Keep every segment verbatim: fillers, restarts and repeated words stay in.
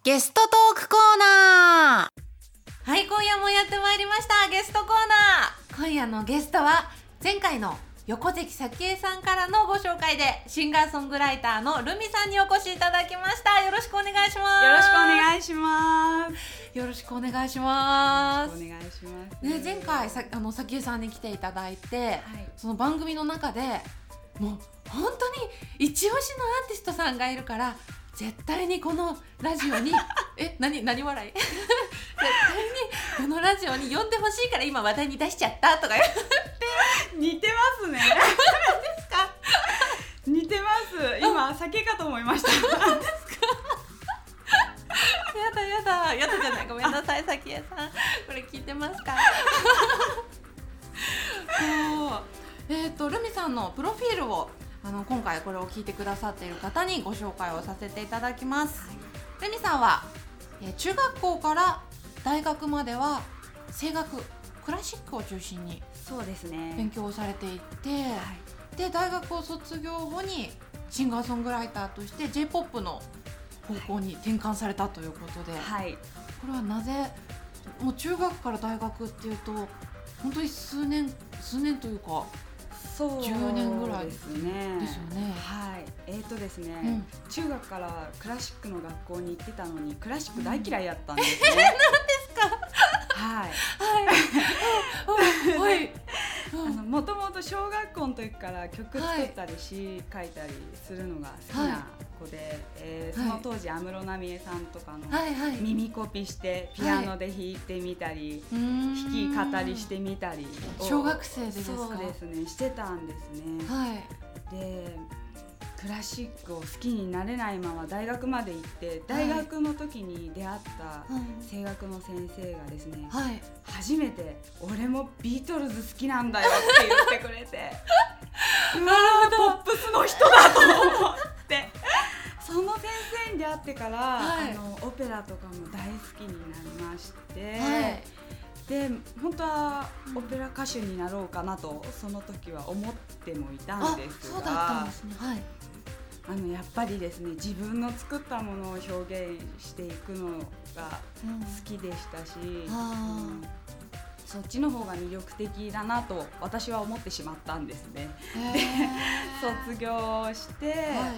ゲストトークコーナー。 はい、今夜もやってまいりましたゲストコーナー。今夜のゲストは前回の横関早紀江さんからのご紹介でシンガーソングライターのルミさんにお越しいただきました。よろしくお願いします。 よろしくお願いします。 よろしくお願いします。 よろしくお願いします、 ね、前回さあの早紀江さんに来ていただいて、はい、その番組の中でもう本当に一押しのアーティストさんがいるから絶対にこのラジオにえ何何笑い絶対にこのラジオに呼んでほしいから今話題に出しちゃったとか言って似てますね何ですか？ 似てます。今酒かと思いました何ですか？やだやだやだじゃない、ごめんなさい早紀江さん、これ聞いてますか？そうえっとルミさんのプロフィールをあの今回これを聞いてくださっている方にご紹介をさせていただきます、はい、ルミさんは、えー、中学校から大学までは声楽クラシックを中心にそうですね勉強をされていて、はい、で大学を卒業後にシンガーソングライターとして J-ポップ の方向に転換されたということで、はい、これはなぜもう中学から大学っていうと本当に数年数年というかそうじゅうねんぐらいですね。 ですよね。 はい。えーとですね、うん、中学からクラシックの学校に行ってたのにクラシック大嫌いやったんですね。 うん、えー、なんですか？ はいはい。はい。 あのもともと小学校の時から曲作ったり詩書いたりするのが好きな子で、はいえー、その当時安室奈美恵さんとかの耳コピしてピアノで弾いてみたり、はい、弾き語りしてみたり小学生でですか？ そうですね、してたんですね、 はい、 でクラシックを好きになれないまま大学まで行って大学の時に出会った声楽の先生がですね、はい、初めて俺もビートルズ好きなんだよって言ってくれてうわーポップスの人だと思ってその先生に出会ってから、はい、あのオペラとかも大好きになりまして、はいで本当はオペラ歌手になろうかなとその時は思ってもいたんですが、 そうだったんですね、はい、 あのやっぱりですね自分の作ったものを表現していくのが好きでしたし、うんうん、そっちの方が魅力的だなと私は思ってしまったんですね。で卒業して、はい、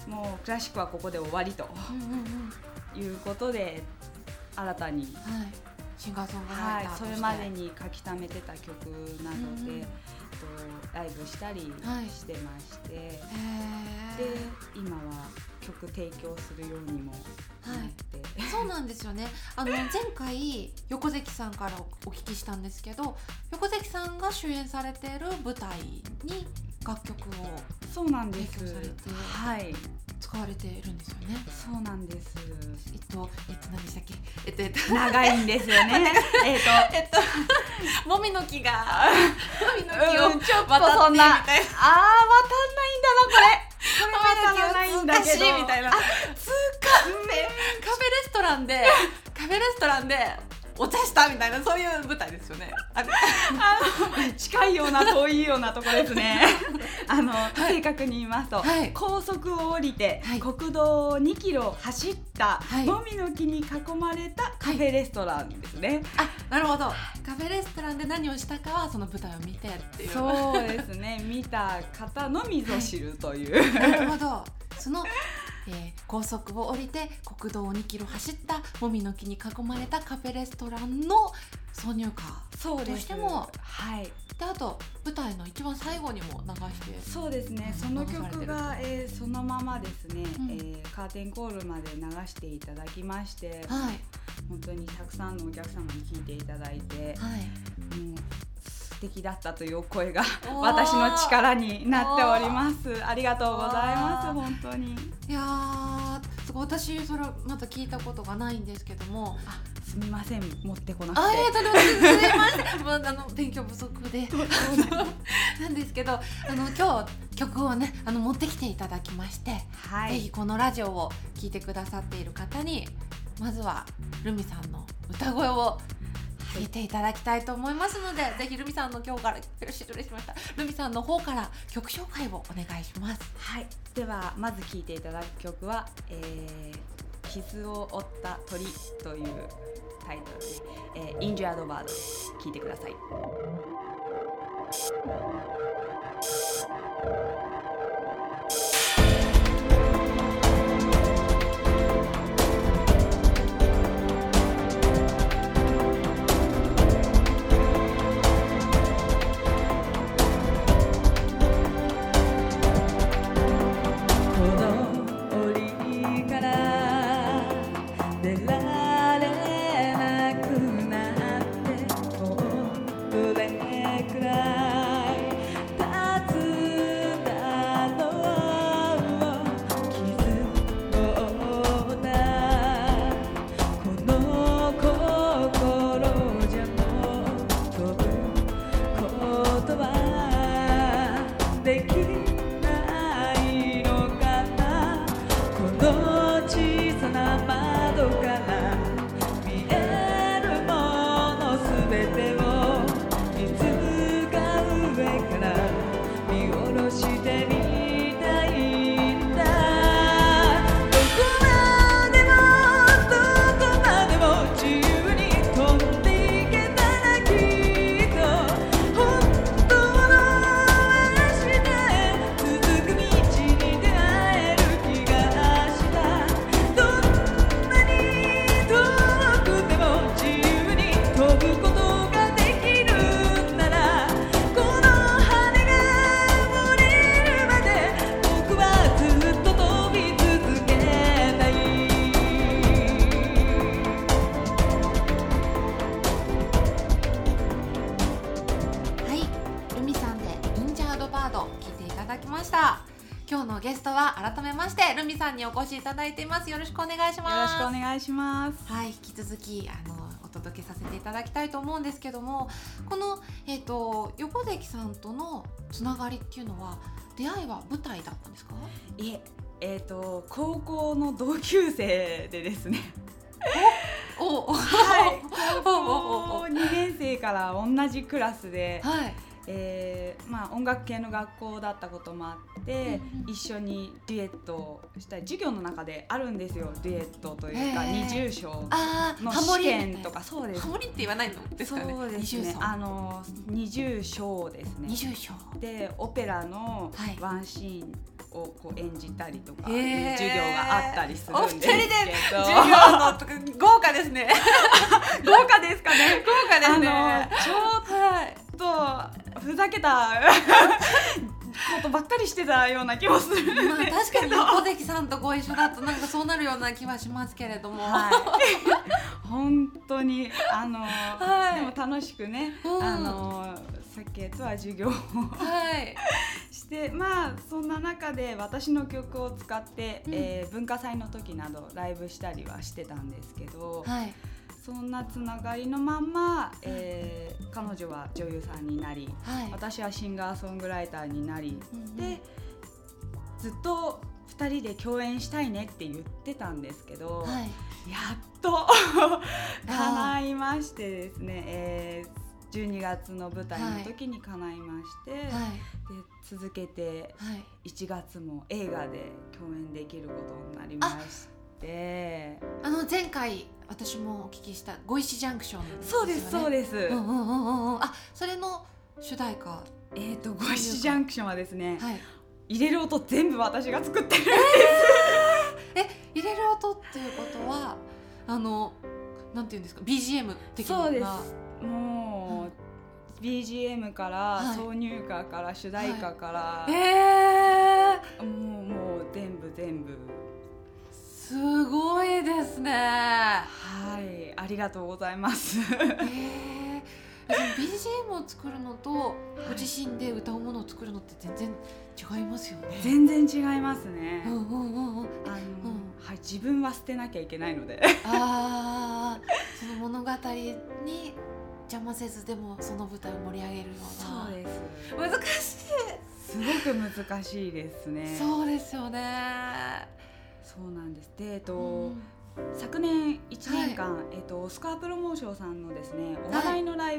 もうクラシックはここで終わりと、うんうんうん、いうことで新たに、はいシンガーソングライターとして、 はい、それまでに書き溜めてた曲などで、うん、とライブしたりしてまして、はい、で今は曲提供するようにもなって、 はい、そうなんですよね。あの前回横関さんからお聞きしたんですけど横関さんが主演されている舞台に楽曲をそうなんです提供されて、 はい、 使われているんですよね。 そうなんです。 えっとえっと何でしたっけ？えっとえっと長いんですよね。えっとえっともみの木がもみの木を渡ってみたいな。 うん、ちょっとそんなあー渡んないんだなこれ。これ渡らないんだけど。 みたいな。通過ってカフェレストランでカフェレストランでお茶したみたいなそういう舞台ですよね。あの近いような遠いようなところですね。あの、はい、正確に言いますと、はい、高速を降りて、はい、国道をにキロ走った、はい、もみの木に囲まれたカフェレストランですね、 はい、あ、なるほど。カフェレストランで何をしたかはその舞台を見てっていう。 そうですね見た方のみぞ知るという、 はい、なるほど。そのえー、高速を降りて国道をにキロ走ったもみの木に囲まれたカフェレストランの挿入歌としても、 はい、 であと舞台の一番最後にも流してそうですね、その曲が、えー、そのままですね、うんえー、カーテンコールまで流していただきまして、はい、本当にたくさんのお客様に聴いていただいて、はい、もう素敵だったという声が私の力になっております。ありがとうございます。本当に。 いやーすごい私それまだ聞いたことがないんですけども、 あすみません持ってこなくて。 あえー、とすみません、まあ、あの勉強不足でなんですけどあの今日曲をねあの持ってきていただきまして、はい、ぜひこのラジオを聴いてくださっている方にまずはルミさんの歌声を聞いていただきたいと思いますので、はい、ぜひルミさんの今日から失礼しましたルミさんの方から曲紹介をお願いします。 はい、ではまず聴いていただく曲は、えー、 傷を負った鳥というタイトルで、えー、インジュアドバード聞いてください。 今日のゲストは改めましてルミさんにお越しいただいています。よろしくお願いします。 よろしくお願いします。 はい、引き続きあのお届けさせていただきたいと思うんですけども、この、えーと、横関さんとのつながりっていうのは出会いは舞台だったんですか？ いえ、えーと高校の同級生でですねおおはい高校にねん生から同じクラスで、はいえーまあ、音楽系の学校だったこともあって、うんうん、一緒にデュエットをしたり授業の中であるんですよ。デュエットというか二重唱の試験とか。そうです。 ハモリって言わないのですかね。 そうですね。あの二重唱ですね。 二重唱でオペラのワンシーンをこう演じたりとかいう授業があったりするんですけど、お二人で授業のとか豪華ですね。 豪華ですかね。 豪華ですね。 あのちょっとふざけたことばっかりしてたような気もするんですけど、まあ、 確かに横関さんとご一緒だとなんかそうなるような気はしますけれども、はい、 本当にあの、はい、でも楽しくね、うん、あの酒とは授業を、はい、してまあそんな中で私の曲を使って、うんえー、文化祭の時などライブしたりはしてたんですけど、はいそんなつながりのまんま、えー、彼女は女優さんになり、はい、私はシンガーソングライターになり、うんうん、でずっとふたりで共演したいねって言ってたんですけど、はい、やっと叶いましてですね、えー、じゅうにがつの舞台の時に叶いまして、はい、で続けていちがつも映画で共演できることになりまして、 あの前回私もお聞きしたご石ジャンクションですよね。そうですそうです、 うんうんうんうん、あそれの主題歌えーとご石ジャンクションはですね、はい、入れる音全部私が作ってるんです、 えー、え入れる音っていうことはあのなんていうんですか ビージーエム 的な。 そうですもう、うん、ビージーエム から、はい、挿入歌から主題歌から、はい、えー、もうもう全部全部すごいですね。はい、ありがとうございます。えー、 ビージーエム を作るのとご自身で歌うものを作るのって全然違いますよね。 全然違いますね。 うんうんうんうん。あの、うん、 はい、自分は捨てなきゃいけないので。 ああ、その物語に邪魔せずでもその舞台を盛り上げるような。 そうです。 難しい。 すごく難しいですね。 そうですよね。 そうなんです。で、えっと、うん、昨年いちねんかん、はい、えっと、オスカープロモーションさんのですね、お笑いのライブ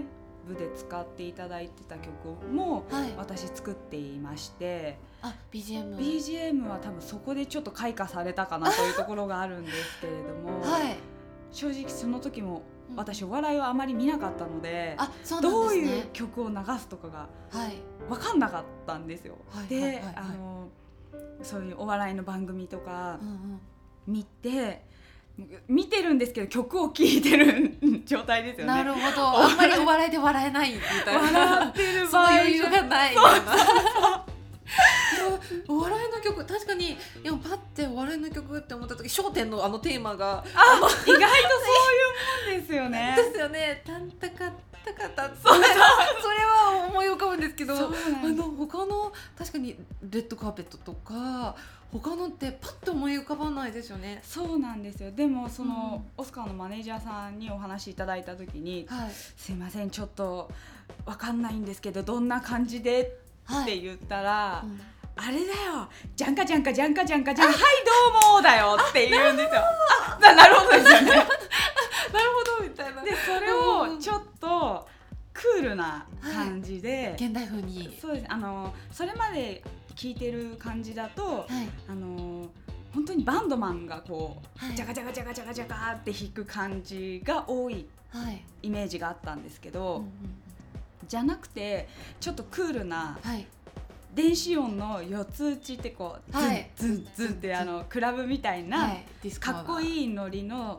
部で使っていただいてた曲も私作っていまして、 はい、あ ビージーエムビージーエム は多分そこでちょっと開花されたかなというところがあるんですけれども、はい、正直その時も私お笑いはあまり見なかったので、 あ、そうなんですね、 どういう曲を流すとかが分かんなかったんですよ、はい、で、はいはいはい、あのそういうお笑いの番組とか見て、うんうん、見てるんですけど曲を聴いてる状態ですよね。 なるほど、あんまりお笑いで笑えないみたいな笑ってる場合その余裕がないみたいなお笑いの曲、確かにいやパッてお笑いの曲って思った時、笑点のあのテーマがあ意外とそういうもんですよねですよね。タンタカタカタそれは思い浮かぶんですけど、あの他の確かにレッドカーペットとか他のってパッと思い浮かばないですよね。 そうなんですよ。でもその、うん、オスカーのマネージャーさんにお話いただいた時に、はい、すいませんちょっと分かんないんですけどどんな感じでって言ったら、はい、うん、あれだよ、ジャンカジャンカジャンカジャンカジャンはいどうもだよって言うんですよ。ああなるほどですよねなるほどみたいな。 でそれをちょっとクールな感じで、 はい、現代風に、 そうです。あのそれまで聞いてる感じだと、はい、あの本当にバンドマンがこう、はい、ジャカジャカジャカジャカジャカって弾く感じが多いイメージがあったんですけど、はい、うんうん、じゃなくてちょっとクールな、はい、電子音の四つ打ちってこう、はい、ズンズンズンってあのクラブみたいな、はい、かっこいいノリの、はい、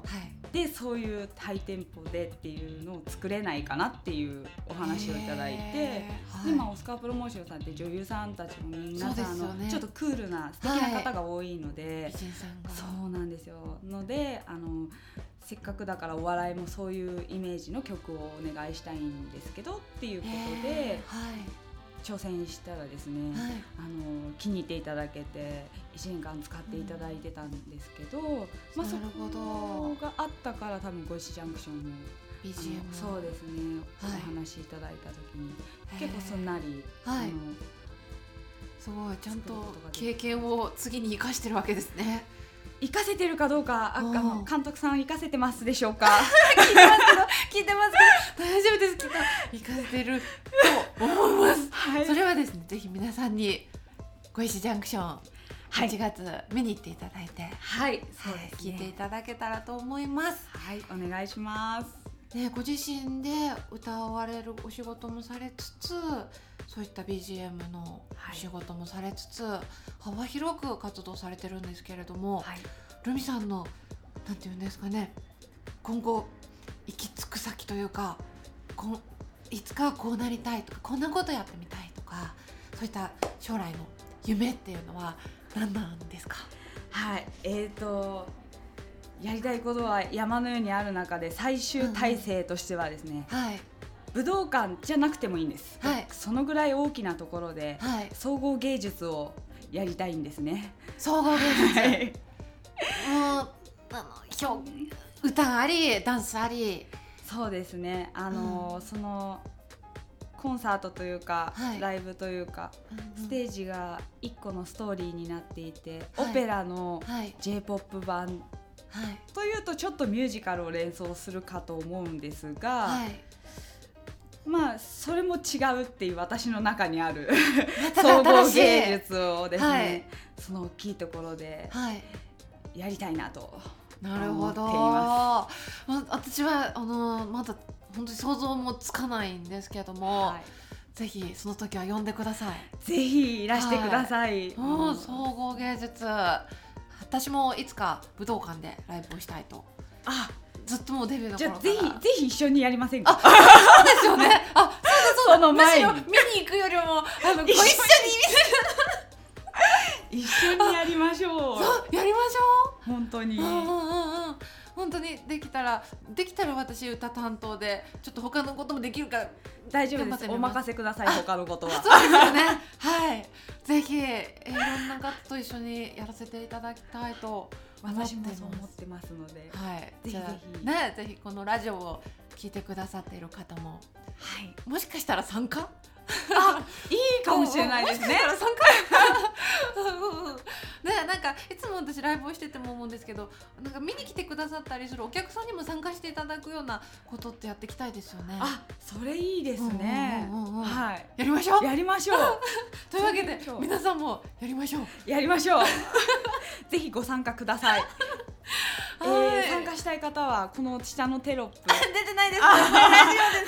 でそういうハイテンポでっていうのを作れないかなっていうお話をいただいて、はい、今オスカープロモーションさんって女優さんたちも皆さん、ね、ちょっとクールな素敵な方が多いので、はい、そうなんですよ。のであのせっかくだからお笑いもそういうイメージの曲をお願いしたいんですけどっていうことで、はい、挑戦したらですね、はい、あの気に入っていただけていちねんかん使っていただいてたんですけど、うん、まあ、そこがあったから多分ごいしジャンクションもビージーエムそうですね、はい、お話しいただいた時に結構すんなり、はい、あのすごいちゃんと経験を次に生かしてるわけですね。 生かせてるかどうか、あの監督さん生かせてますでしょうか聞いてますけど聞いてますけど大丈夫です。きっと生かせてると思います、はい、それはですねぜひ皆さんにごいしジャンクションはちがつ見に行っていただいて、 はい、そうですね、 聞いていただけたらと思います。 はい、お願いします。 ね、ご自身で歌われるお仕事もされつつ、そういった ビージーエム のお仕事もされつつ、はい、幅広く活動されてるんですけれども、はい、ルミさんのなんていうんですかね、今後行き着く先というか、こいつかこうなりたいとかこんなことやってみたいとか、そういった将来の夢っていうのは何なんですか？ はい、えーとやりたいことは山のようにある中で最終体制としてはですね、うん、はい、武道館じゃなくてもいいんです、はい、そのぐらい大きなところで、はい、総合芸術をやりたいんですね。 総合芸術、はい、もうあの歌ありダンスあり、 そうですね、あの、うん、そのコンサートというか、はい、ライブというか、うんうん、ステージがいっこのストーリーになっていて、はい、オペラの ジェイポップ 版、はい、というとちょっとミュージカルを連想するかと思うんですが、はい、まあそれも違うっていう私の中にある総合芸術をですね、はい、その大きいところでやりたいなと思っています。 なるほど。私はあのまだ本当に想像もつかないんですけども、はい、ぜひその時は呼んでください。 ぜひいらしてください、 はい、総合芸術、私もいつか武道館でライブをしたいと。あ、ずっともうデビューの頃から。 じゃあぜひぜひ一緒にやりませんか？ あ、そうですよね。あ、そうだそうだ。 その前にむしろ見に行くよりもあのご一緒に一緒にやりましょう。 そうやりましょう。本当に。 うんうんうんうん。本当にできたらできたら私歌担当でちょっと他のこともできるから大丈夫です。お任せください。他のことは。 そうですよね。はい。ぜひ、えー、いろんな方と一緒にやらせていただきたいと私もそう思ってますので、 はい。ぜひぜひね、ぜひこのラジオを聞いてくださっている方も、はい。もしかしたら参加？ あ、いいかもしれないですね。 もしかしたら参加ね、なんかいつも私ライブをしてても思うんですけど、なんか見に来てくださったりするお客さんにも参加していただくようなことってやっていきたいですよね。 あ、それいいですね。はい、 やりましょう。 やりましょう。 というわけで皆さんもやりましょう。 やりましょう。ぜひご参加ください。えー、参加したい方はこの下のテロップ出てないです。ラジオです。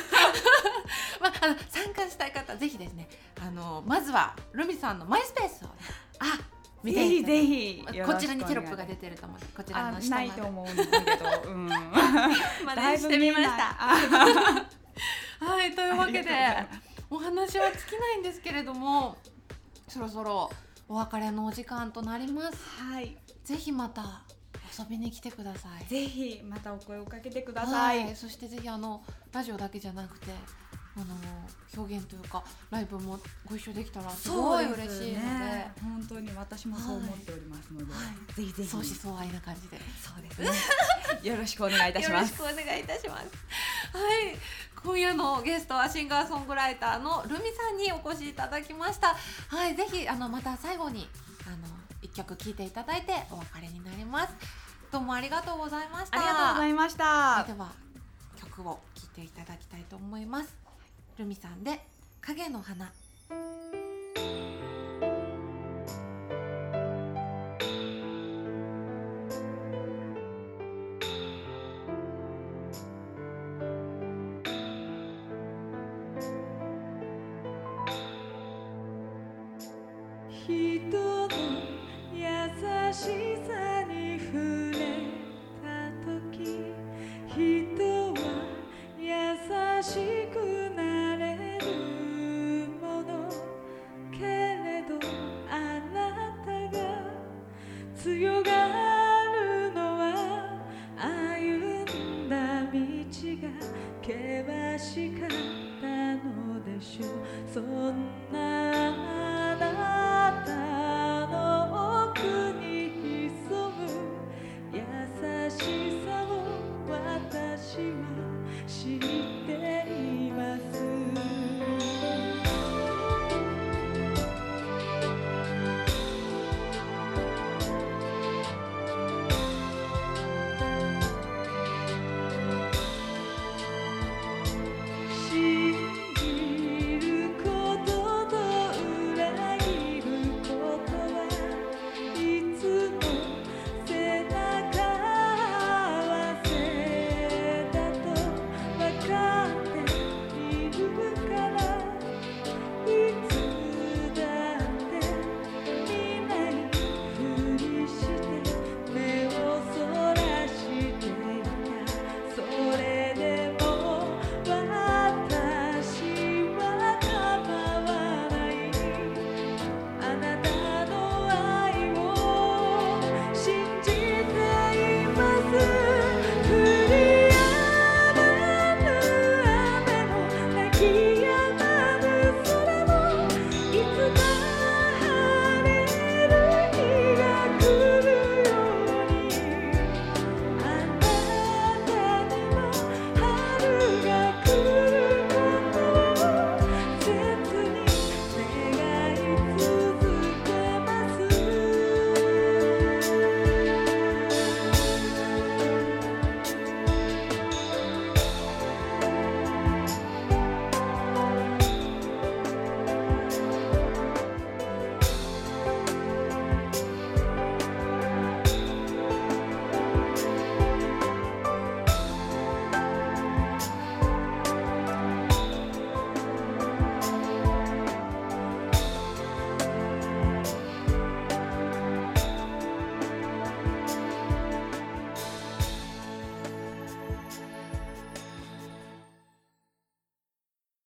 まあ、あの参加したい方ぜひですね、あのまずはルミさんのマイスペースを、ね、 あ、ぜひぜひこちらにテロップが出てると思うので、こちらの下まで。 ないと思うんだけど、うん、 だいぶしてみました。はい、というわけでお話は尽きないんですけれども、そろそろお別れのお時間となります。 はい、 ぜひまた遊びに来てください。 ぜひまたお声をかけてください。 はい、そしてぜひあのラジオだけじゃなくて、あの表現というかライブもご一緒できたらすごい嬉しいので、 ね、本当に私もそう思っておりますので、はい、ぜひぜひ相思相愛な感じで、 そうですね。よろしくお願いいたします。 よろしくお願いいたします。はい、今夜のゲストはシンガーソングライターのルミさんにお越しいただきました。はい、ぜひあのまた最後にあの一曲聴いていただいてお別れになります。どうもありがとうございました。 ありがとうございました。 では曲を聴いていただきたいと思います。ルミさんで影の花。 人の優しさに触れた時、人は優しくなれるもの。けれどあなたが強がるのは歩んだ道が険しかったのでしょう。